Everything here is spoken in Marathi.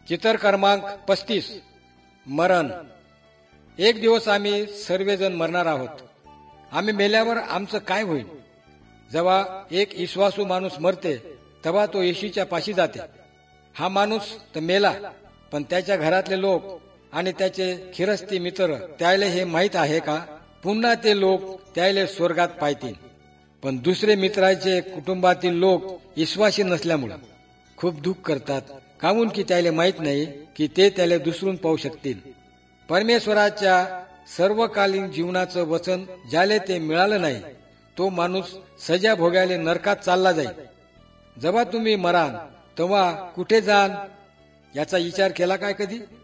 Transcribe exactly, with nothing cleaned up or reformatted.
चित्र क्रमांक पस्तीस. मरण. एक दिवस आम्ही सर्वजण मरणार आहोत. आम्ही मेल्यावर आमचं काय होईल? जेव्हा एक विश्वासू माणूस मरते तेव्हा तो येशूच्या पाशी जाते. हा माणूस तर मेला, पण त्याच्या घरातले लोक आणि त्याचे खिरस्ती मित्र त्याला हे माहीत आहे का पुन्हा ते लोक त्याला स्वर्गात पाहतील? पण दुसरे मित्राचे कुटुंबातील लोक विश्वासी नसल्यामुळे खूप दुःख करतात, काहून की त्याला माहीत नाही की ते त्याला दुसरून पाहू शकतील. परमेश्वराच्या सर्वकालीन जीवनाचं वचन ज्याले ते मिळालं नाही तो माणूस सजा भोगायला नरकात चालला जाईल. जेव्हा तुम्ही मराल तेव्हा कुठे जाल याचा विचार केला काय कधी?